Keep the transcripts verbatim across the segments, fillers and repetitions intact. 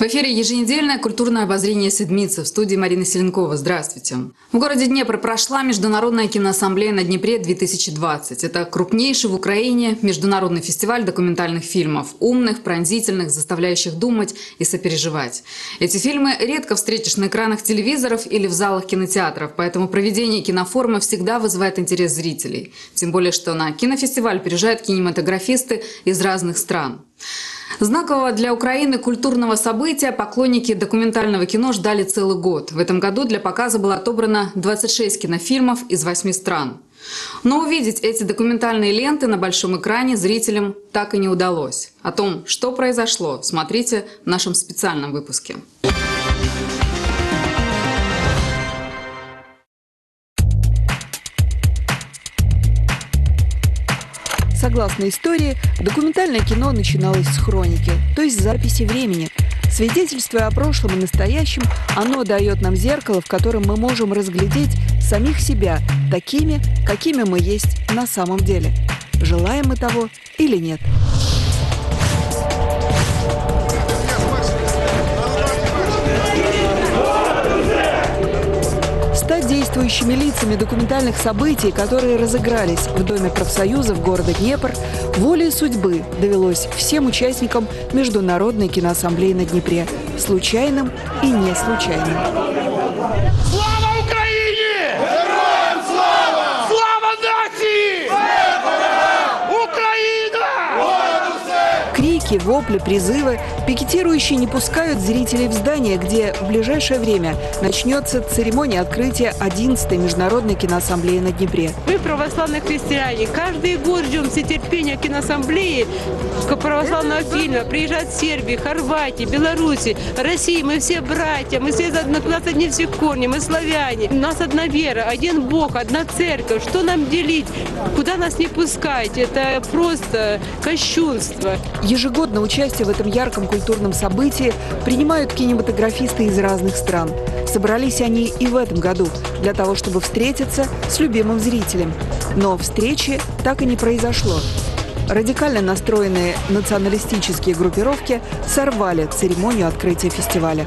эфире еженедельное культурное обозрение «Седмица», в студии Марина Селенкова. Здравствуйте. В городе Днепр прошла Международная киноассамблея на Днепре две тысячи двадцать. Это крупнейший в Украине международный фестиваль документальных фильмов. Умных, пронзительных, заставляющих думать и сопереживать. Эти фильмы редко встретишь на экранах телевизоров или в залах кинотеатров, поэтому проведение кинофорума всегда вызывает интерес зрителей. Тем более, что на кинофестиваль приезжают кинематографисты из разных стран. Знакового для Украины культурного события поклонники документального кино ждали целый год. В этом году для показа было отобрано двадцать шесть кинофильмов из восьми стран. Но увидеть эти документальные ленты на большом экране зрителям так и не удалось. О том, что произошло, смотрите в нашем специальном выпуске. Согласно истории, документальное кино начиналось с хроники, то есть записи времени. Свидетельствуя о прошлом и настоящем, оно дает нам зеркало, в котором мы можем разглядеть самих себя такими, какими мы есть на самом деле. Желаем мы того или нет. Стать действующими лицами документальных событий, которые разыгрались в Доме профсоюзов города Днепр, волей судьбы довелось всем участникам Международной киноассамблеи на Днепре, случайным и не случайным. Слава Украине! Героям слава! Слава нации! Украина! Крики, вопли, призывы. Пикетирующие не пускают зрителей в здание, где в ближайшее время начнется церемония открытия одиннадцатой Международной киноассамблеи на Днепре. Мы, православные христиане, каждый год ждем с нетерпением киноассамблеи православного фильма. Приезжают с Сербии, Хорватии, Беларуси, России. Мы все братья, мы все, у нас одни все корни, мы славяне. У нас одна вера, один Бог, одна церковь. Что нам делить? Куда нас не пускать? Это просто кощунство. Ежегодно участие в этом ярком культурном событии принимают кинематографисты из разных стран. Собрались они и в этом году для того, чтобы встретиться с любимым зрителем. Но встречи так и не произошло. Радикально настроенные националистические группировки сорвали церемонию открытия фестиваля.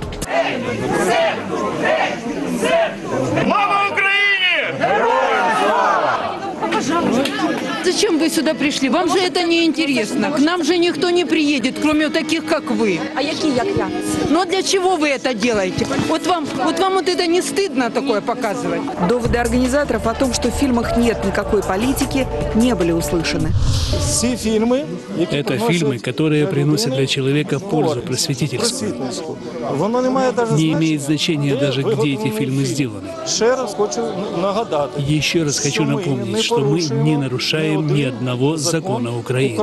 Слава Украине! Героям слава! Зачем вы сюда пришли? Вам же это не интересно. К нам же никто не приедет, кроме таких, как вы. А які, як я? Но для чего вы это делаете? Вот вам, вот вам вот это не стыдно такое показывать? Доводы организаторов о том, что в фильмах нет никакой политики, не были услышаны. Это фильмы, которые приносят для человека пользу просветительскую. Не имеет значения даже, где эти фильмы сделаны. Еще раз хочу напомнить, что мы не нарушаем ни одного закона Украины.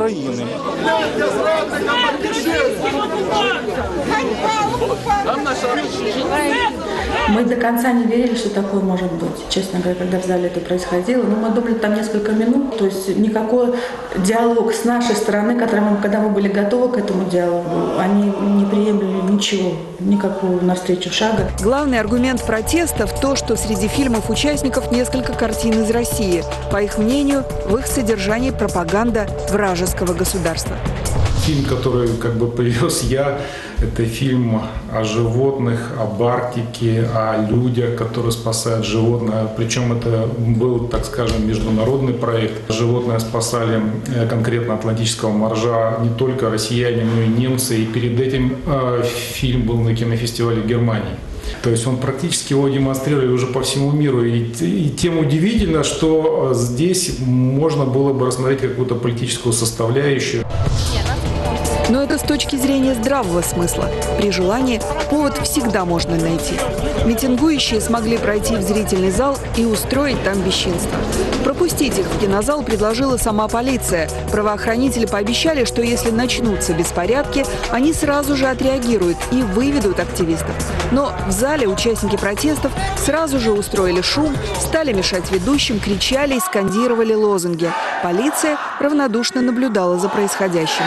Мы до конца не верили, что такое может быть, честно говоря, когда в зале это происходило. Но мы думали там несколько минут, то есть никакой диалог с нашей стороны, когда мы, когда мы были готовы к этому диалогу, они не приемлили ничего, никакого навстречу шага. Главный аргумент протеста в том, что среди фильмов участников несколько картин из России. По их мнению, в их содержании пропаганда вражеского государства. Фильм, который как бы привез я, это фильм о животных, об Арктике, о людях, которые спасают животное. Причем это был, так скажем, международный проект. Животное спасали конкретно атлантического моржа не только россияне, но и немцы. И перед этим э, фильм был на кинофестивале в Германии. То есть он практически его демонстрировали уже по всему миру. И, и тем удивительно, что здесь можно было бы рассмотреть какую-то политическую составляющую. Но это с точки зрения здравого смысла. При желании повод всегда можно найти. Митингующие смогли пройти в зрительный зал и устроить там бесчинство. Пропустить их в кинозал предложила сама полиция. Правоохранители пообещали, что если начнутся беспорядки, они сразу же отреагируют и выведут активистов. Но в зале участники протестов сразу же устроили шум, стали мешать ведущим, кричали и скандировали лозунги. Полиция равнодушно наблюдала за происходящим.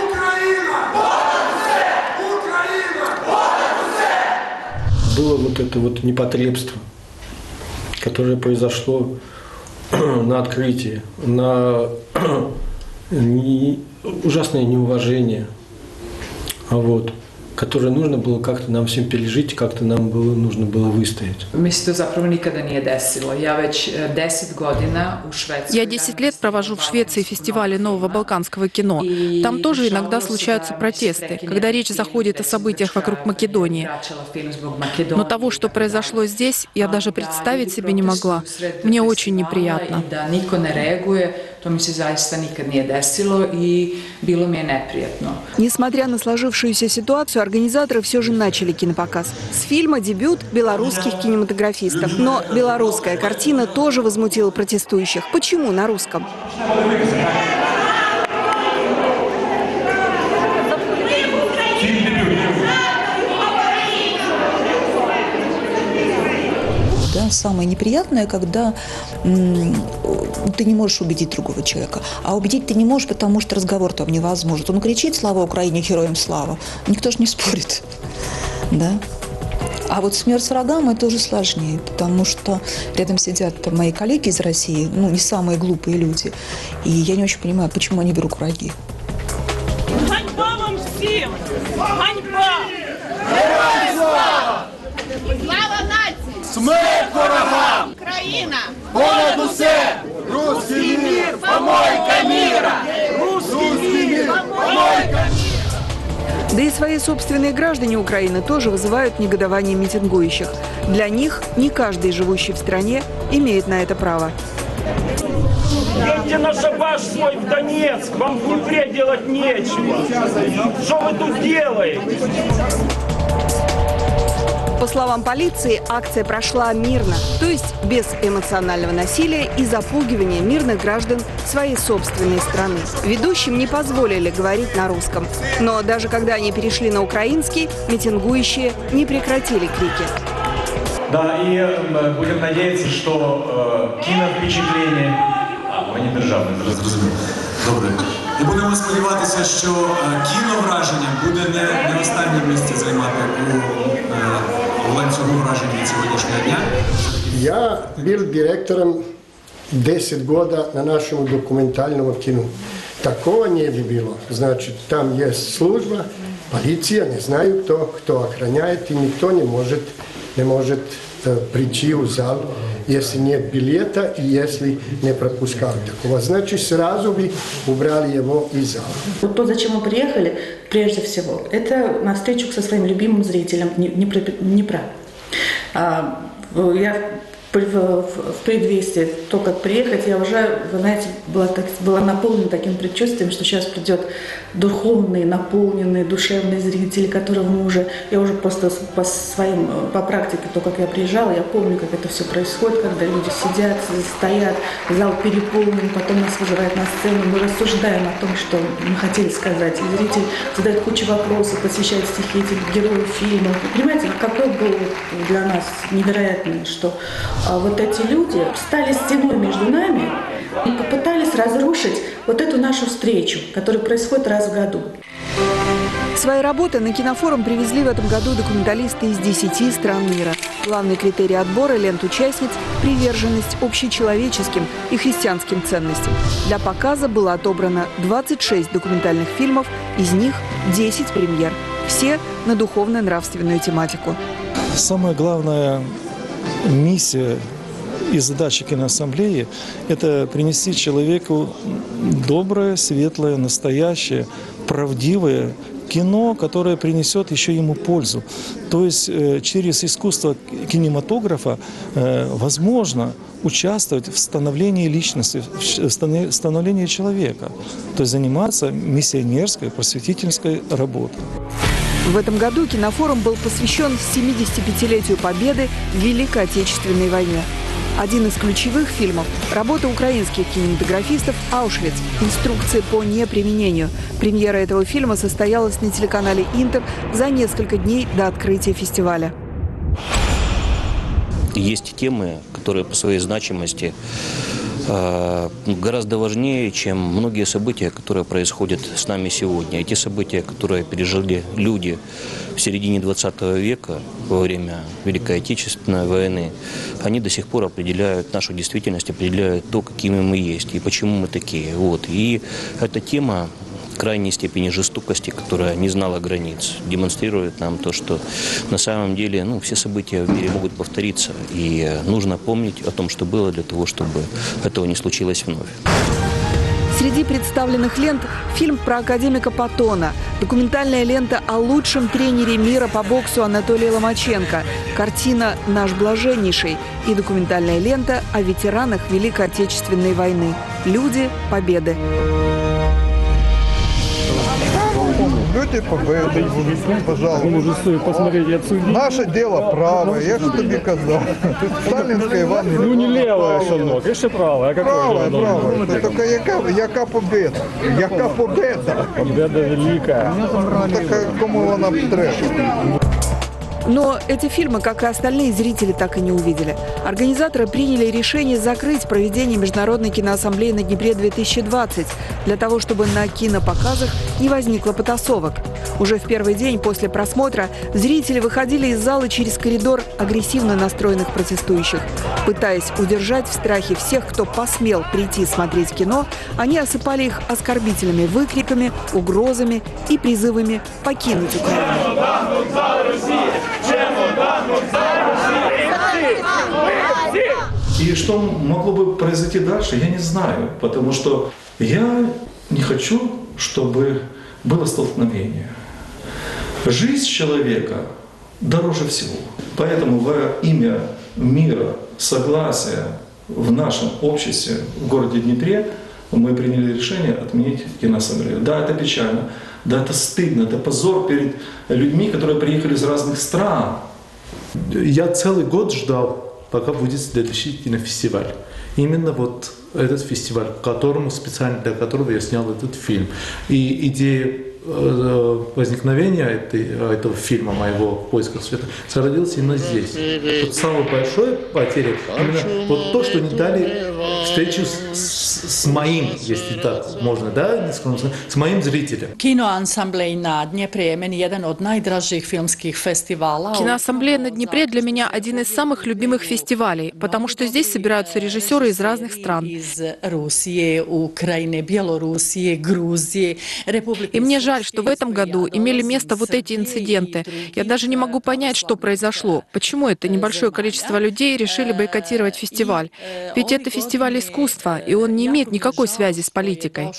Было вот это вот непотребство, которое произошло на открытии, на не, ужасное неуважение. Вот. которые нужно было как-то нам всем пережить, как-то нам было, нужно было выстоять. Я десять лет провожу в Швеции фестивале нового балканского кино. Там тоже иногда случаются протесты, когда речь заходит о событиях вокруг Македонии. Но того, что произошло здесь, я даже представить себе не могла. Мне очень неприятно. Несмотря на сложившуюся ситуацию, организаторы все же начали кинопоказ. С фильма дебют белорусских кинематографистов. Но белорусская картина тоже возмутила протестующих. Почему на русском? Да, самое неприятное, когда м, ты не можешь убедить другого человека. А убедить ты не можешь, потому что разговор там невозможен. Он кричит «Слава Украине! Героям слава!» Никто же не спорит. Да? А вот смерть врагам – это уже сложнее, потому что рядом сидят там мои коллеги из России, ну, не самые глупые люди. И я не очень понимаю, почему они берут враги. Ганьба вам всем! Ганьба! Героям слава! Слава нації! Смерть ворогам! Україна! Понад усе! Русский мир! Помойка мира! Русский мир! Помойка мира! Да и свои собственные граждане Украины тоже вызывают негодование митингующих. Для них не каждый, живущий в стране, имеет на это право. Едьте на шабаш свой в Донецк, вам в Днепре делать нечего. Что вы тут делаете? По словам полиции, акция прошла мирно, то есть без эмоционального насилия и запугивания мирных граждан своей собственной страны. Ведущим не позволили говорить на русском. Но даже когда они перешли на украинский, митингующие не прекратили крики. Да, и э, будем надеяться, что э, киновпечатление... А, вони державні, зрозуміло. Добре. І будемо сподіватися, що кіновраження буде не, не останнє місце займати у, у ланцюгу враження сьогоднішнього дня. Я був директором десять років на нашому документальному кіно. Такого не було. Значить, там є служба, поліція, не знаю хто, хто охороняє, і ніхто не може, не може прийти в зал, если нет билета и если не пропускал такого. Значит, сразу бы убрали его из зала. Вот то, зачем мы приехали, прежде всего, это на встречу со своим любимым зрителем Днепра. Я в предвестии, то, как приехать, я уже, вы знаете, была, так, была наполнена таким предчувствием, что сейчас придет духовный, наполненный, душевный зритель, которого мы уже, я уже просто по своим, по практике, то, как я приезжала, я помню, как это все происходит, когда люди сидят, стоят, зал переполнен, потом нас вызывают на сцену, мы рассуждаем о том, что мы хотели сказать, и зритель задает кучу вопросов, посвящает стихи этих героев фильма. Понимаете, какой был для нас невероятный, что а вот эти люди стали стеной между нами и попытались разрушить вот эту нашу встречу, которая происходит раз в году. Свои работы на кинофорум привезли в этом году документалисты из десяти стран мира. Главный критерий отбора лент участниц – приверженность общечеловеческим и христианским ценностям. Для показа было отобрано двадцать шесть документальных фильмов, из них десять премьер. Все на духовно-нравственную тематику. Самое главное миссия и задача киноассамблеи – это принести человеку доброе, светлое, настоящее, правдивое кино, которое принесет еще ему пользу. То есть э, через искусство кинематографа э, возможно участвовать в становлении личности, в становлении человека. То есть заниматься миссионерской, просветительской работой. В этом году кинофорум был посвящен семидесятипятилетию Победы в Великой Отечественной войне. Один из ключевых фильмов – работа украинских кинематографистов «Аушвиц. Инструкции по неприменению». Премьера этого фильма состоялась на телеканале «Интер» за несколько дней до открытия фестиваля. Есть темы, которые по своей значимости э, гораздо важнее, чем многие события, которые происходят с нами сегодня. Эти события, которые пережили люди в середине двадцатого века, во время Великой Отечественной войны, они до сих пор определяют нашу действительность, определяют то, какими мы есть и почему мы такие. Вот. И эта тема, крайней степени жестокости, которая не знала границ, демонстрирует нам то, что на самом деле ну, все события в мире могут повториться. И нужно помнить о том, что было, для того, чтобы этого не случилось вновь. Среди представленных лент фильм про академика Паттона, документальная лента о лучшем тренере мира по боксу Анатолии Ломаченко, картина «Наш блаженнейший» и документальная лента о ветеранах Великой Отечественной войны «Люди Победы». Люди победы, пожалуйста. Наше дело правое, я ж тобі казав. Сталінська Іван. Ну не левое шанок, а ще правое. А правое, правое. Тільки яка, яка победа? Яка победа? Победа велика. Так кому вона треба? Но эти фильмы, как и остальные зрители, так и не увидели. Организаторы приняли решение закрыть проведение Международной киноассамблеи на Днепре две тысячи двадцать для того, чтобы на кинопоказах не возникло потасовок. Уже в первый день после просмотра зрители выходили из зала через коридор агрессивно настроенных протестующих. Пытаясь удержать в страхе всех, кто посмел прийти смотреть кино, они осыпали их оскорбительными выкриками, угрозами и призывами покинуть Украину. И что могло бы произойти дальше, я не знаю, потому что я не хочу, чтобы было столкновение. Жизнь человека дороже всего. Поэтому во имя мира, согласия в нашем обществе в городе Днепре мы приняли решение отменить киноассамблею. Да, это печально, да, это стыдно, это позор перед людьми, которые приехали из разных стран. Я целый год ждал, пока будет следующий кинофестиваль. Именно вот этот фестиваль, которому специально для которого я снял этот фильм. И идея возникновения этой, этого фильма моего «В поисках света» зародилась именно здесь. Вот самая большая потеря именно вот то, что не дали встречу с, с, с моим, если так можно, да, с моим зрителем. Киноассамблея на Днепре – jedan od najdražih filmskih festivala. Киноассамблея на Днепре для меня один из самых любимых фестивалей, потому что здесь собираются режиссеры из разных стран. Из Руссии, Украины, Белоруссии, Грузии, Республики. И мне жаль, что в этом году имели место вот эти инциденты. Я даже не могу понять, что произошло. Почему это небольшое количество людей решили бойкотировать фестиваль? Ведь это фестиваль искусства, и он не имеет никакой связи с политикой.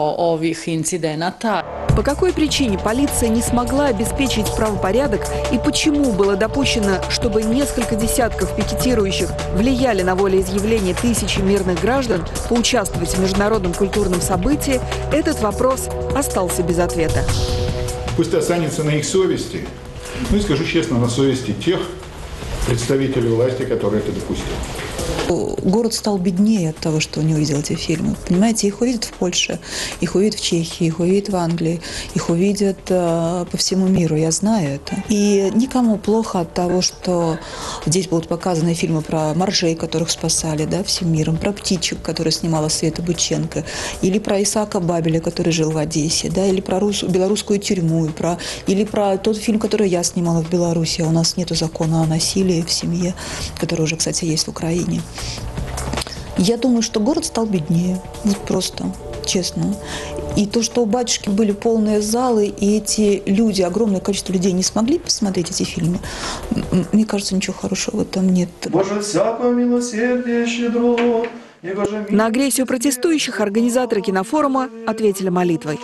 По какой причине полиция не смогла обеспечить правопорядок и почему было допущено, чтобы несколько десятков пикетирующих влияли на волеизъявление тысячи мирных граждан поучаствовать в международном культурном событии, этот вопрос остался без ответа. Пусть останется на их совести, ну и скажу честно, на совести тех представителей власти, которые это допустили. Город стал беднее от того, что он не увидел эти фильмы. Понимаете, их увидят в Польше, их увидят в Чехии, их увидят в Англии, их увидят э, по всему миру, я знаю это. И никому плохо от того, что здесь будут показаны фильмы про моржей, которых спасали, да, всем миром, про птичек, которые снимала Света Быченко, или про Исаака Бабеля, который жил в Одессе, да, или про рус, белорусскую тюрьму, и про, или про тот фильм, который я снимала в Беларуси. А у нас нет закона о насилии в семье, который уже, кстати, есть в Украине. Я думаю, что город стал беднее. Вот просто, честно. И то, что у батюшки были полные залы, и эти люди, огромное количество людей не смогли посмотреть эти фильмы, мне кажется, ничего хорошего в этом нет. Боже, всякое милосердие щедро. На агрессию протестующих организаторы кинофорума ответили молитвой.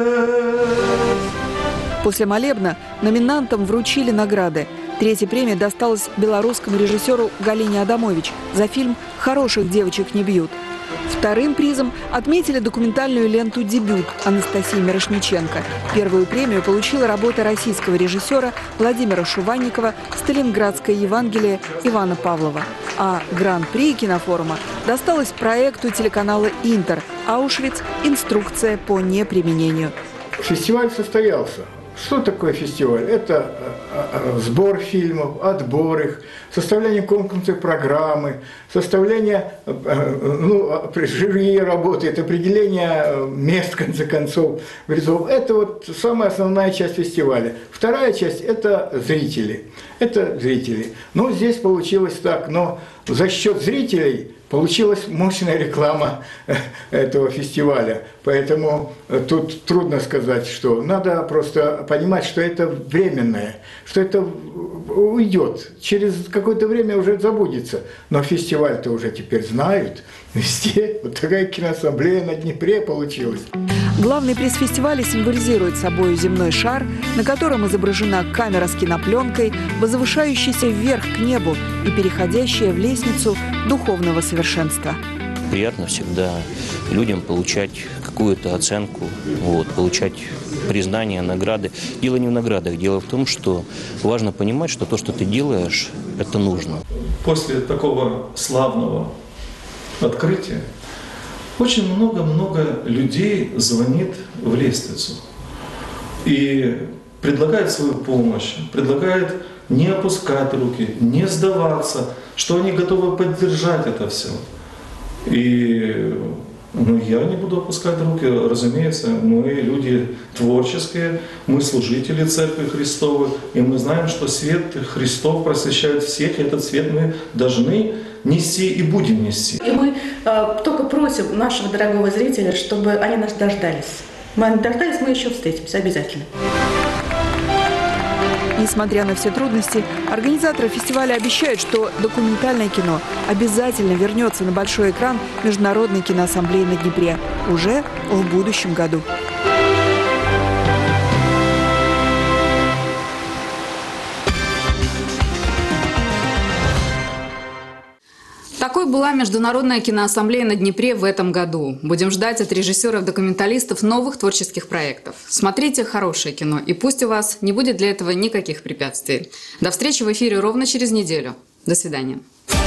После молебна номинантам вручили награды. Третья премия досталась белорусскому режиссеру Галине Адамович за фильм «Хороших девочек не бьют». Вторым призом отметили документальную ленту «Дебют» Анастасии Мирошниченко. Первую премию получила работа российского режиссера Владимира Шуванникова «Сталинградское Евангелие» Ивана Павлова. А гран-при кинофорума досталось проекту телеканала «Интер» «Аушвиц. Инструкция по неприменению». Фестиваль состоялся. Что такое фестиваль? Это сбор фильмов, отбор их, составление конкурсной программы, составление, ну, жюри работает, определение мест, в конце концов, призов. Это вот самая основная часть фестиваля. Вторая часть – это зрители. Это зрители. Ну, здесь получилось так, но за счет зрителей Получилась мощная реклама этого фестиваля. Поэтому тут трудно сказать, что надо просто понимать, что это временное, что это уйдет. Через какое-то время уже забудется. Но фестиваль-то уже теперь знают везде. Вот такая киноассамблея на Днепре получилась. Главный приз фестиваля символизирует собой земной шар, на котором изображена камера с кинопленкой, возвышающаяся вверх к небу и переходящая в лестницу духовного совершенства. Приятно всегда людям получать какую-то оценку, вот, получать признание, награды. Дело не в наградах, дело в том, что важно понимать, что то, что ты делаешь, это нужно. После такого славного открытия очень много-много людей звонит в лестницу и предлагает свою помощь, предлагает не опускать руки, не сдаваться, что они готовы поддержать это все. И ну, я не буду опускать руки, разумеется, мы люди творческие, мы служители Церкви Христовой, и мы знаем, что свет Христов просвещает всех, и этот свет мы должны нести и будем нести. И мы э, только просим нашего дорогого зрителя, чтобы они нас дождались. Мы дождались, мы еще встретимся обязательно. Несмотря на все трудности, организаторы фестиваля обещают, что документальное кино обязательно вернется на большой экран Международной киноассамблеи на Днепре уже в будущем году. Такой была Международная киноассамблея на Днепре в этом году. Будем ждать от режиссеров-документалистов новых творческих проектов. Смотрите хорошее кино, и пусть у вас не будет для этого никаких препятствий. До встречи в эфире ровно через неделю. До свидания.